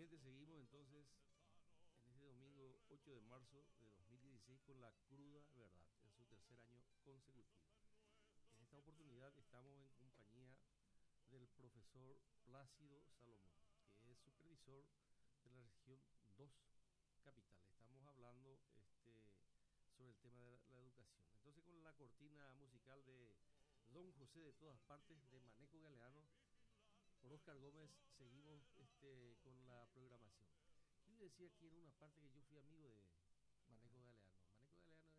oyentes, seguimos entonces en este domingo 8 de marzo de 2016 con la cruda verdad, en su tercer año consecutivo. En esta oportunidad estamos en compañía del profesor Plácido Salomón, que es supervisor de la región 2 capital. Estamos hablando sobre el tema de la educación. Entonces, con la cortina musical de Don José de todas partes, de Maneco Galeano, por Oscar Gómez, seguimos con la programación. Yo decía aquí en una parte que yo fui amigo de Maneco Galeano. Maneco Galeano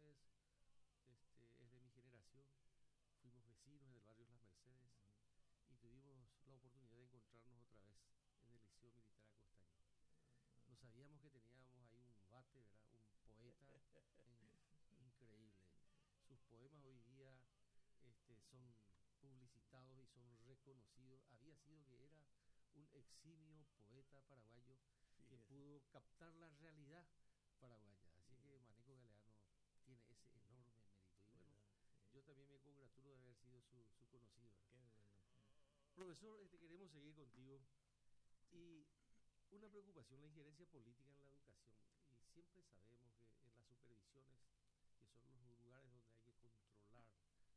es de mi generación. Fuimos vecinos en el barrio Las Mercedes y tuvimos la oportunidad de encontrarnos otra vez en el Liceo Militar Acostaño. No sabíamos que teníamos ahí un bate, ¿verdad? Un poeta increíble. Sus poemas hoy día son publicitados y son reconocidos. Había sido que era un eximio poeta paraguayo que pudo captar la realidad paraguaya. Así que Maneco Galeano tiene ese enorme mérito. Y bueno, yo también me congratulo de haber sido su conocido. Qué bueno. Profesor, queremos seguir contigo. Y una preocupación, la injerencia política en la educación. Y siempre sabemos que en las supervisiones, que son los lugares donde hay que controlar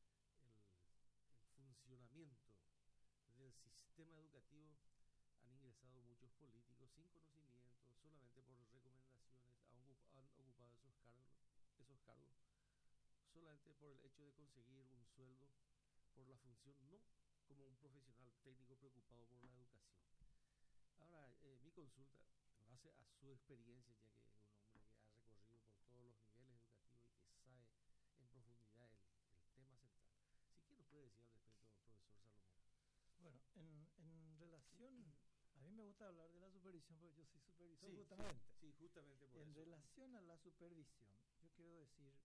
el funcionamiento del sistema educativo, han ingresado muchos políticos sin conocimiento, solamente por recomendaciones, han ocupado esos cargos, solamente por el hecho de conseguir un sueldo, por la función, no como un profesional técnico preocupado por la educación. Ahora, mi consulta, en base a su experiencia, ya que es un hombre que ha recorrido por todos los niveles educativos y que sabe en profundidad el tema central. ¿Sí que nos puede decir al respecto, profesor Salomón? Bueno, en relación, a mí me gusta hablar de la supervisión porque yo soy supervisor Sí, justamente. Sí, justamente por en eso. En relación a la supervisión, yo quiero decir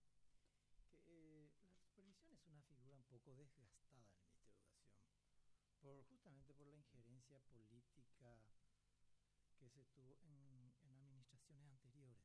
que la supervisión es una figura un poco desgastada en el Ministerio de Educación, justamente por la injerencia política que se tuvo en administraciones anteriores.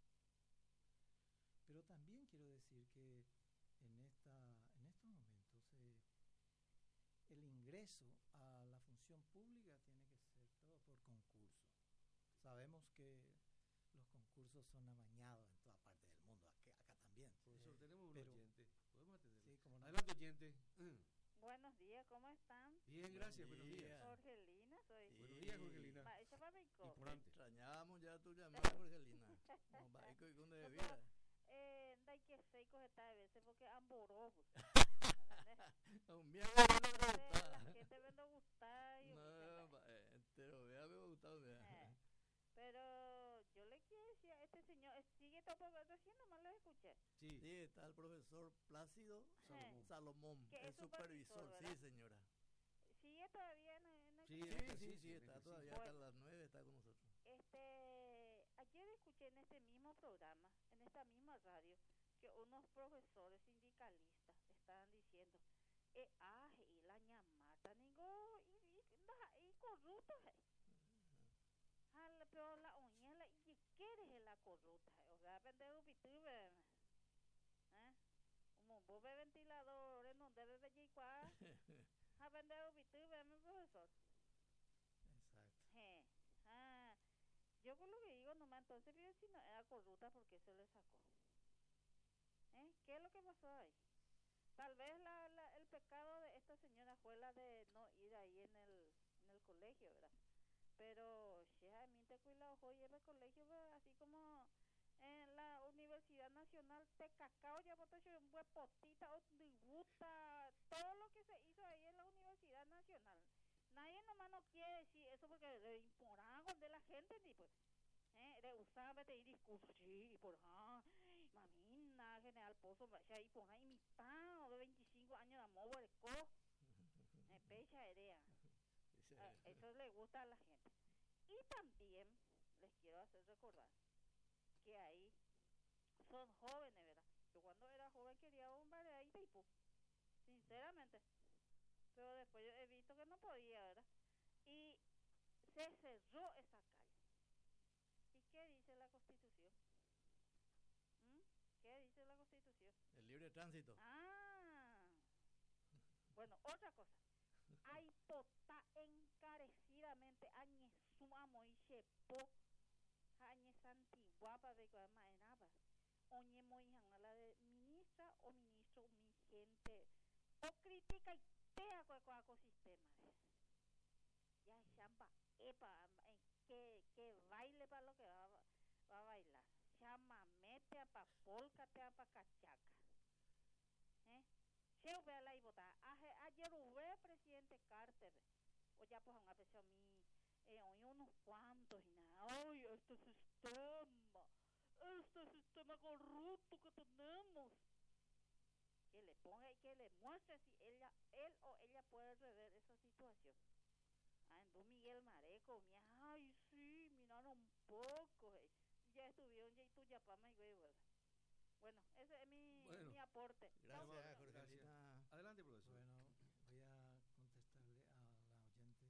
Pero también quiero decir que en estos momentos el ingreso a la función pública tiene que ser todo por concurso. Sabemos que los concursos son amañados en toda parte del mundo, acá también. Profesor, tenemos un oyente, podemos atenderlo. Sí, cómo no. Adelante, oyente. Buenos días, ¿cómo están? Bien, gracias, buenos días. Jorgelina, soy. Sí. Buenos días, Jorgelina. Y por antes. Extrañábamos ya tu llamada, Jorgelina. No, baico y con de vida. Dai que sei corretar a veces porque amboroso. Un mierda no me gusta. La gente me lo gusta. No, pero vea, me gusta. Pero yo le quiero decir a este señor, sigue todo recién nomás lo escuché. Sí, está el profesor Plácido Salomón, que el supervisor, sí, señora. ¿Sigue todavía en el Sí, está todavía acá a las 9, está con nosotros. Ayer escuché en este mismo programa, en esta misma radio, que unos profesores sindicalistas estaban diciendo, y la ñamata, y corruptos, pero la oñela, y qué eres la corrupta, o sea, vender un pitube, un bobe ventilador, no debe de llegar. A vender un pitube, mi profesor. Exacto. Yo con lo que digo nomás, entonces, si no era corrupta, ¿por qué se le sacó? ¿Qué es lo que pasó ahí? Tal vez el pecado de esta señora fue la de no ir ahí en el colegio, ¿verdad? Pero, a mí te cuida hoy en el colegio, ¿verdad? Así como en la Universidad Nacional de Cacao, ya voté un buen potita, gusta, todo lo que se hizo ahí en la Universidad Nacional. Nadie nomás no quiere decir eso porque le imporan de la gente, ni pues, le usaba tener discursos, sí, por mamina, General Pozo, vaya, y por ahí mitad de 25 años de amor, el co, pecha idea. Eso le gusta a la gente. Y también les quiero hacer recordar que ahí son jóvenes, ¿verdad? Yo cuando era joven quería un bar tipo, sinceramente, pero después yo he visto que no podía, ¿verdad? Y se cerró esa calle. ¿Y qué dice la Constitución? ¿Qué dice la Constitución? El libre tránsito. Bueno, otra cosa. Hay encarecidamente suma moi shepo hañe santiguapa de maenaba oñe moi hangala de ministra o ministro mi gente o critica y tea con ecosistema ya chamba epa que baile para lo que va a bailar chama mete a pa polka te a pa cachaca se ve la ibota ayer hubo presidente Carter o ya pues una presión mi hoy unos cuantos y nada ay este sistema corrupto que tenemos que le ponga y que le muestre si él o ella puede rever esa situación. Andó Miguel Mareco, ay sí, miraron un poco, ya estuvieron ya y tú ya pama y güey, bueno, ese es mi aporte. Gracias, Jorgelina. Adelante, profesor. Bueno, voy a contestarle a la oyente.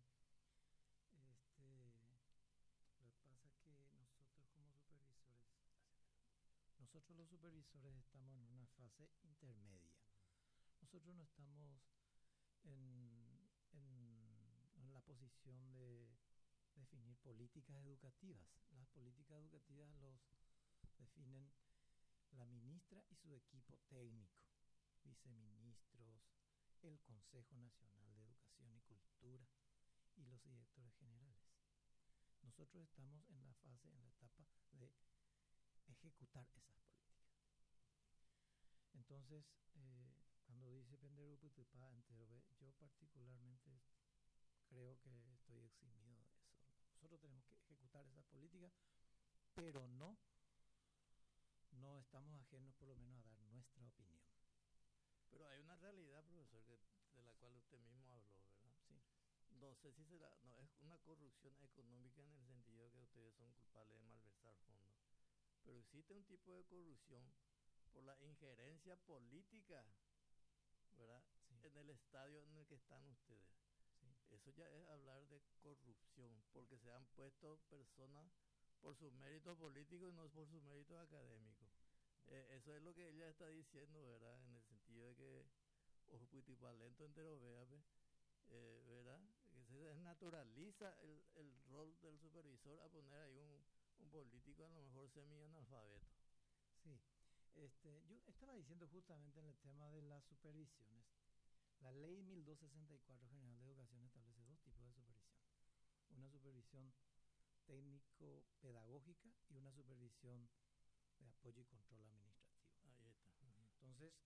Lo que pasa es que nosotros como supervisores, nosotros los supervisores estamos en una fase intermedia. Nosotros no estamos en la posición de definir políticas educativas. Las políticas educativas los definen la ministra y su equipo técnico, viceministros, el Consejo Nacional de Educación y Cultura y los directores generales. Nosotros estamos en la etapa de ejecutar esas políticas. Entonces, cuando dice Penderuputupa entero, yo particularmente creo que estoy eximido de eso. Nosotros tenemos que ejecutar esas políticas, pero no estamos ajenos por lo menos a dar nuestra opinión. Pero hay una realidad, profesor, de la cual usted mismo habló, ¿verdad? Sí. No sé si no es una corrupción económica en el sentido que ustedes son culpables de malversar fondos, pero existe un tipo de corrupción por la injerencia política, ¿verdad? Sí. En el estadio en el que están ustedes. Sí. Eso ya es hablar de corrupción, porque se han puesto personas por sus méritos políticos y no por sus méritos académicos. Eso es lo que ella está diciendo, ¿verdad? En el sentido de que Ojupitipalento entero vea, ¿verdad? Que se desnaturaliza el rol del supervisor a poner ahí un político a lo mejor semi-analfabeto. Sí, yo estaba diciendo justamente en el tema de las supervisiones. La ley 1264 General de Educación establece dos tipos de supervisión. Una supervisión técnico-pedagógica y una supervisión de apoyo y control administrativo. Ahí está. Entonces,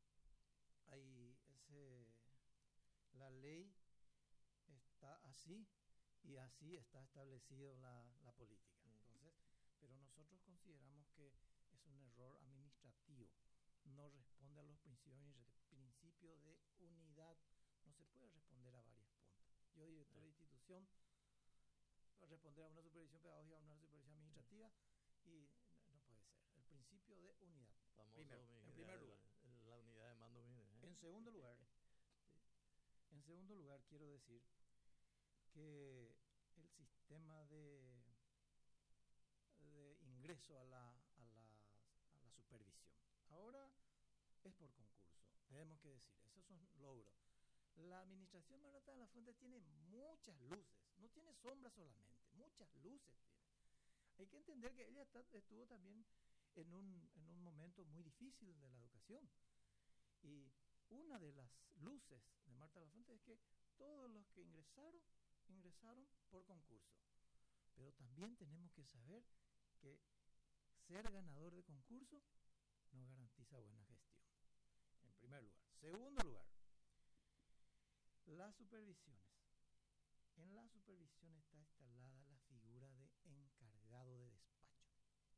la ley está así y así está establecido la política. Entonces, pero nosotros consideramos que es un error administrativo. No responde a los principios de unidad. No se puede responder a varios puntos. Yo, director de institución, responder a una supervisión pedagógica, a una supervisión administrativa, y no puede ser. El principio de unidad. En primer lugar. La unidad de mando. En segundo lugar, quiero decir que el sistema de ingreso a la supervisión ahora es por concurso. Tenemos que decir, esos son logros. La administración Marata de la Fuente tiene muchas luces, no tiene sombras solamente, muchas luces tiene. Hay que entender que ella estuvo también en un momento muy difícil de la educación. Y una de las luces de Marta de la Fuente es que todos los que ingresaron por concurso. Pero también tenemos que saber que ser ganador de concurso no garantiza buena gestión, en primer lugar. Segundo lugar, las supervisiones. En la supervisión está instalada la figura de encargado de despacho.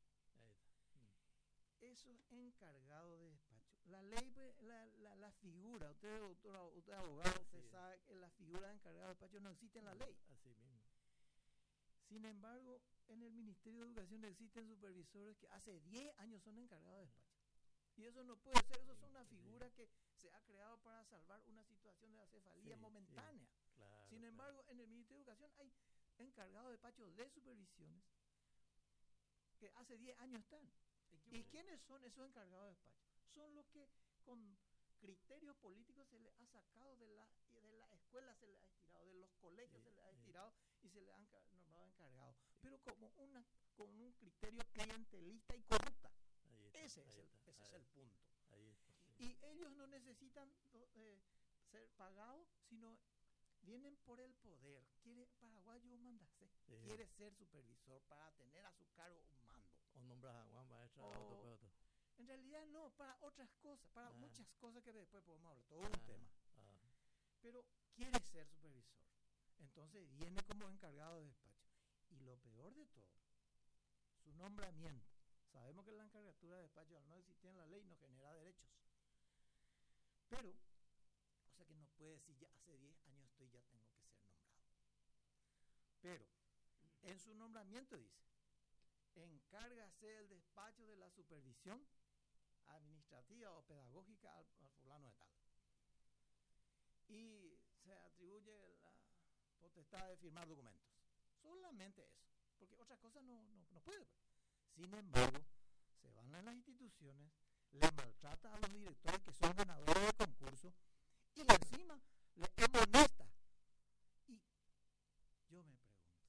Eso es encargado de despacho. La ley, la figura, usted abogado, usted sabe que la figura de encargado de despacho no existe en la ley. Así mismo. Sin embargo, en el Ministerio de Educación existen supervisores que hace 10 años son encargados de despacho. Y eso no puede ser, eso es una figura que se ha creado para salvar una situación de acefalía momentánea. Claro, Sin embargo, en el Ministerio de Educación hay encargados de despacho de supervisiones que hace 10 años están. ¿Y quiénes son esos encargados de despacho? Son los que con criterios políticos se le ha sacado de la escuela, se le ha estirado, de los colegios se le ha estirado y se le han nombrado encargados, pero con un criterio clientelista y corrupta. Ese es el punto. Y ellos no necesitan ser pagados, sino vienen por el poder. Paraguayo mandase, quiere ser supervisor para tener a su cargo un mando. O nombras a Juan maestra. En realidad no, para otras cosas, para muchas cosas que después podemos hablar, todo un tema. Pero quiere ser supervisor. Entonces viene como encargado de despacho. Y lo peor de todo, su nombramiento. Sabemos que la encargatura de despacho, al no existir en la ley, no genera derechos. Pero, o sea que no puede decir, ya hace 10 años ya tengo que ser nombrado. Pero, en su nombramiento dice, encárgase del despacho de la supervisión administrativa o pedagógica al fulano de tal. Y se atribuye la potestad de firmar documentos. Solamente eso, porque otra cosa no puede. Sin embargo, se van a las instituciones, le maltrata a los directores que son ganadores de concursos y encima le amonesta. Y yo me pregunto,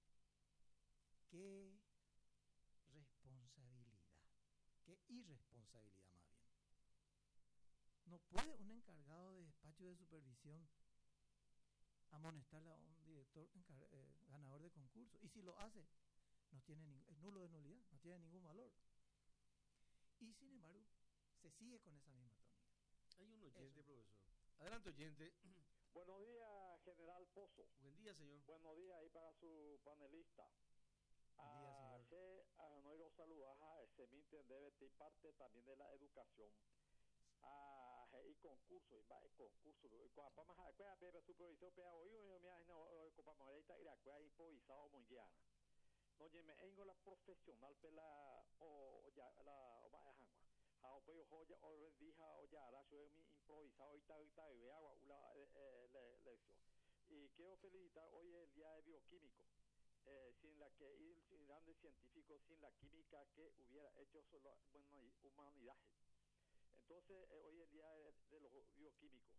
¿qué responsabilidad? ¿Qué irresponsabilidad más bien? No puede un encargado de despacho de supervisión amonestarle a un director ganador de concurso. Y si lo hace, no tiene es nulo de nulidad, no tiene ningún valor. Y sin embargo, se sigue con esa misma tónica. Hay un oyente, profesor. Adelante, oyente. Buenos días, General Pozo. Buen día, señor. Buenos días ahí para su panelista. Buen día, señor. No lo saludas, se me entiende, parte también de la educación. Y concurso, cuando vamos a ver supervisor, pero hoy me improvisado muy llana. No me tengo la profesional pela o ya la baja pero joya o rendija o ya la soy mi improvisado y vea la lección. Y quiero felicitar hoy el día de bioquímico. Sin la que el grande científico, sin la química que hubiera hecho solo humanidad. Entonces hoy el día de los bioquímicos.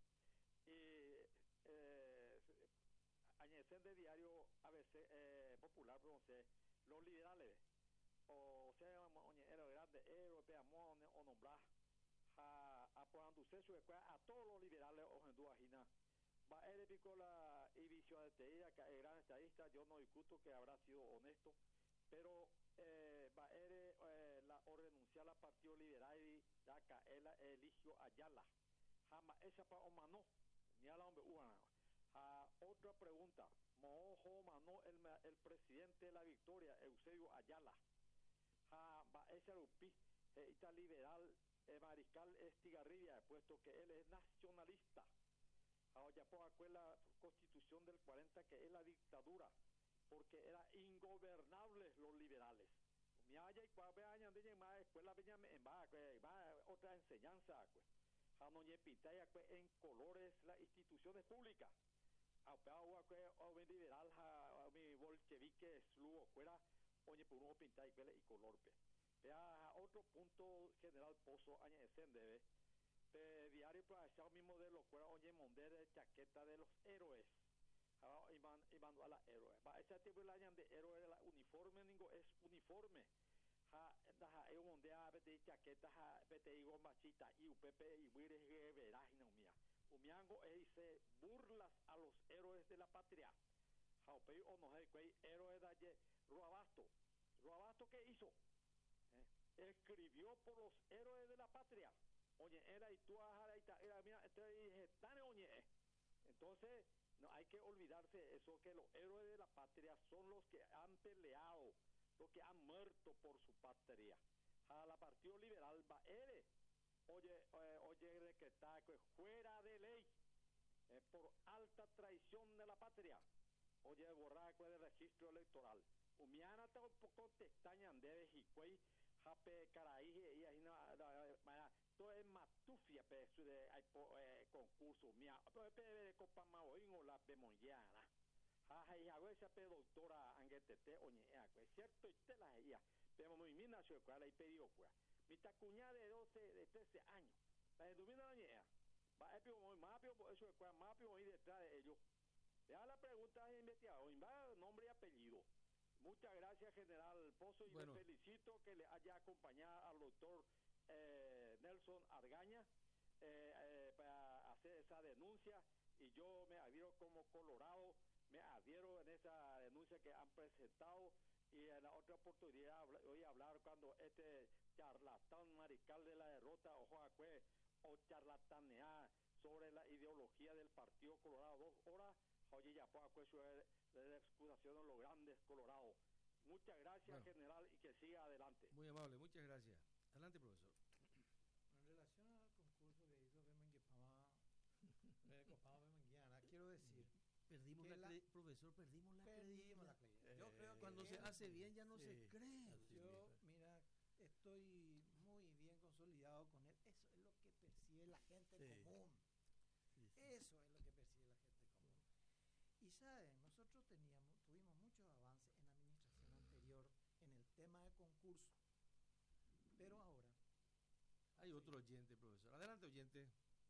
Añaden de diario ABC popular, entonces los liberales o sea era grande europeamos o nombrar a todos los liberales o en duajina va a pico la visión de teoría que el gran estadista, yo no discuto que habrá sido honesto, pero va a la o renunciar al partido liberal y ya que él eligió Ayala jamás esa para o mano ni a la hombre otra pregunta, Mojo Mano, el presidente de la Victoria, Eusebio Ayala, va ese rupi, está liberal, mariscal Estigarribia, puesto que él es nacionalista. Ya por la constitución del 40 que es la dictadura, porque eran ingobernables los liberales. Mi haya y cuál años de más escuela va otra enseñanza, no pitaya en colores las instituciones públicas. O liberal a mi bolchevique slugo fuera oye por uno pintar y color vea otro punto General Pozo añaden debe diario para echar mi modelo fuera oye mondere chaqueta de los héroes Iván a la héroe va ese tipo de año de héroe de la uniforme ningo es uniforme es un mondea de chaqueta te digo machita y UPP y huires verás no mía Umiango dice burlas a los héroes de la patria. Jaupey o no sé qué héroe de Ruabasto. ¿Ruabasto qué hizo? Escribió por los héroes de la patria. Oye, era y tú era mira, tan oye. Entonces, no hay que olvidarse eso que los héroes de la patria son los que han peleado, los que han muerto por su patria. A la Partido Liberal va oye decretar que fuera de ley por alta traición de la patria oye borrar del registro electoral umiana te un poco testañan de hicuey jape caraí y ahí todo es matufia de concurso mía de copa maoín o la bemoyana y hago esa doctora anguetete oye es cierto y te la ella pero muy mina se cual y pedido pues mi tacuña de 13 años. La de 2000 años, va a muy rápido, por eso es más rápido ir detrás de ellos. Ya la pregunta es investigador, va nombre y apellido. Muchas gracias, general Pozo, y Bueno. le felicito que le haya acompañado al doctor Nelson Argaña para hacer esa denuncia, y yo me adhiero como Colorado, me adhiero en esa denuncia que han presentado, y en la otra oportunidad voy a hablar cuando este charlatán mariscal de la derrota o charlatanear sobre la ideología del Partido Colorado 2 horas. Oye, ya puedo de la excusación de los grandes colorados. Muchas gracias, Bueno, general, y que siga adelante. Muy amable, muchas gracias. Adelante, profesor. En relación al concurso que hizo Bemenguipama, quiero decir, Perdimos que profesor, perdimos la perdimos credibilidad. la credibilidad. Yo creo que Cuando se hace bien ya no Sí, se cree. así yo, mismo. mira, estoy muy bien consolidado con él. Eso es lo que percibe la gente Sí. común. Sí, sí. Eso es lo que percibe la gente común. Y saben, nosotros tuvimos muchos avances en la administración anterior en el tema de concurso. Pero ahora, Hay otro oyente, profesor. Adelante, oyente.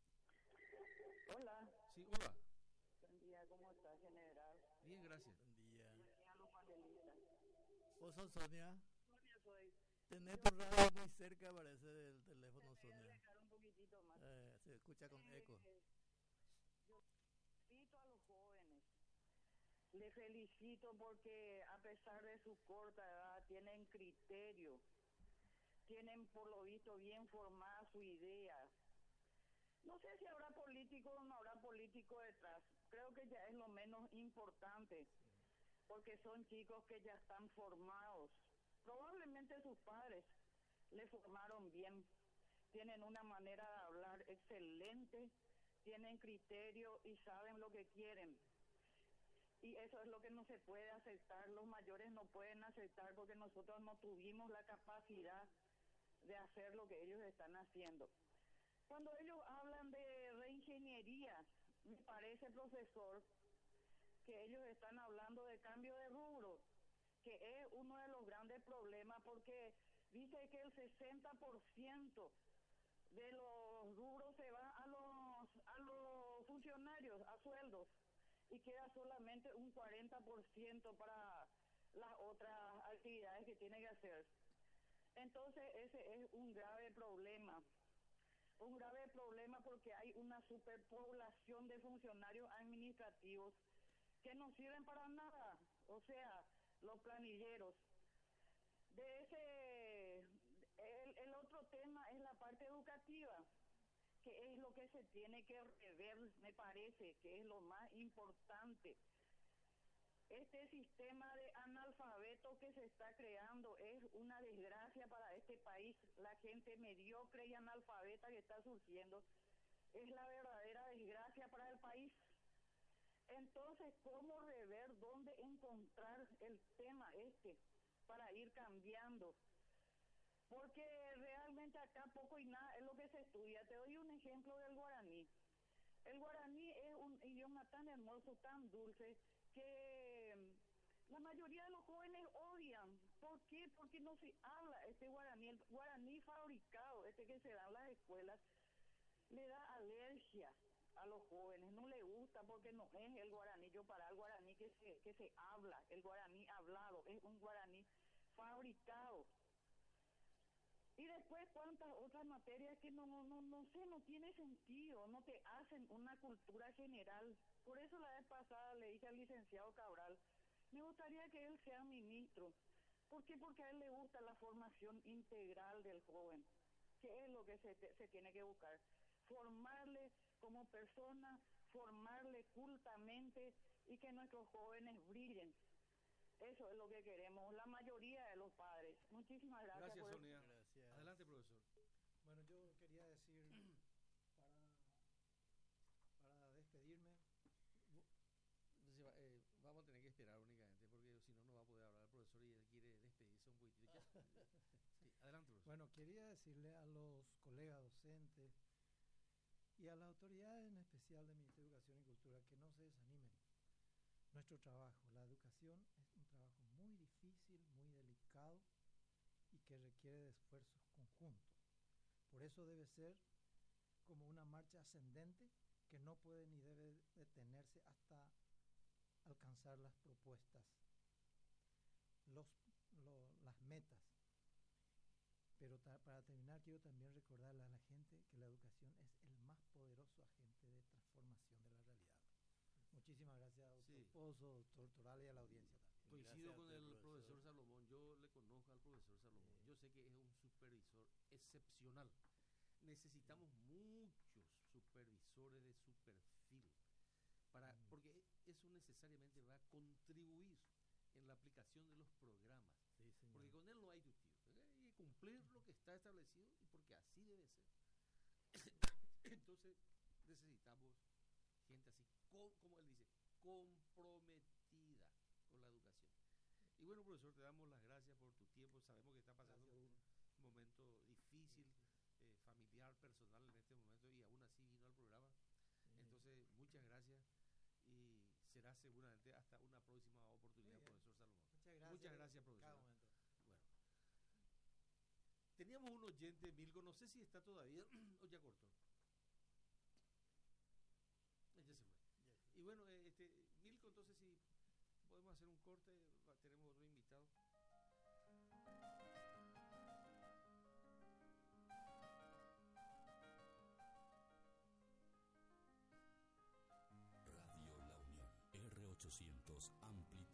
Hola, Sí, hola. buen día, ¿cómo está, general? Bien, gracias. Buen día. Y a los panelistas. ¿Vos sos Sonia? Sonia soy. Tenés tu radio muy cerca, parece, del teléfono, Voy a Sonia. dejar un poquitito más. Se escucha con eco. Yo felicito a los jóvenes. Les felicito porque a pesar de su corta edad tienen criterio, tienen por lo visto bien formada su idea. No sé si habrá político o no habrá político detrás. Creo que ya es lo menos importante, porque son chicos que ya están formados. Probablemente sus padres les formaron bien, tienen una manera de hablar excelente, tienen criterio y saben lo que quieren. Y eso es lo que no se puede aceptar, los mayores no pueden aceptar porque nosotros no tuvimos la capacidad de hacer lo que ellos están haciendo. Cuando ellos hablan de reingeniería, me parece, profesor, que ellos están hablando de cambio de rubro, que es uno de los grandes problemas, porque dice que el 60% de los rubros se va a los funcionarios, a sueldos, y queda solamente un 40% para las otras actividades que tiene que hacer. Entonces ese es un grave problema porque hay una superpoblación de funcionarios administrativos que no sirven para nada, o sea, los planilleros. El otro tema es la parte educativa, que es lo que se tiene que rever, me parece que es lo más importante. Este sistema de analfabeto que se está creando es una desgracia para este país. La gente mediocre y analfabeta que está surgiendo es la verdadera desgracia para el país. Entonces, ¿cómo rever, dónde encontrar el tema para ir cambiando? Porque realmente acá poco y nada es lo que se estudia. Te doy un ejemplo del guaraní. El guaraní es un idioma tan hermoso, tan dulce, que la mayoría de los jóvenes odian. ¿Por qué? Porque no se habla este guaraní. El guaraní fabricado, que se da en las escuelas, le da alergia a los jóvenes. No le gusta porque no es el guaraní. Yo para el guaraní que se habla, el guaraní hablado, es un guaraní fabricado. Y después cuántas otras materias que no sé, no tiene sentido, no te hacen una cultura general. Por eso la vez pasada le dije al licenciado Cabral, me gustaría que él sea ministro. ¿Por qué? Porque a él le gusta la formación integral del joven, que es lo que se tiene que buscar. Formarle como persona, formarle cultamente y que nuestros jóvenes brillen. Eso es lo que queremos, la mayoría de los padres. Muchísimas gracias. Gracias, por Sonia. Gracias. Adelante, profesor. bueno, yo quería decir, para despedirme, Vamos a tener que esperar únicamente porque si no, no va a poder hablar el profesor y él quiere despedirse un poquitito. Sí, adelante, profesor. bueno, quería decirle a los colegas docentes y a las autoridades, en especial del Ministerio de Educación y Cultura, que no se desanimen. Nuestro trabajo, la educación, es un trabajo muy difícil, muy delicado y que requiere de esfuerzos conjuntos. Por eso debe ser como una marcha ascendente que no puede ni debe detenerse hasta alcanzar las propuestas, las metas. Pero para terminar, quiero también recordarle a la gente que la educación es el más poderoso agente de transformación de la realidad. Muchísimas gracias, doctor Sí. Pozo, doctor Toral, y a la audiencia también. Coincido Gracias con a ti, el profesor. profesor Salomón. Yo le conozco al profesor Salomón. Yo sé que es un supervisor excepcional. Necesitamos muchos supervisores de su perfil porque eso necesariamente va a contribuir en la aplicación de los programas. Sí, señor. Porque con él no hay tutio. Hay que cumplir lo que está establecido y porque así debe ser. Entonces necesitamos gente así, como él dice, comprometida con la educación. Y bueno, profesor, te damos las gracias por tu tiempo. Sabemos que está pasando por un momento difícil, familiar, personal en este momento, y aún así vino al programa. Entonces, muchas gracias y será seguramente hasta una próxima oportunidad, profesor Salomón. Muchas gracias, profesor. cada momento. Bueno, teníamos un oyente, Milko, no sé si está todavía o ya cortó. Ya se fue. Y bueno, Milko, entonces si podemos hacer un corte, tenemos otro invitado. Radio La Unión, R800 Amplio.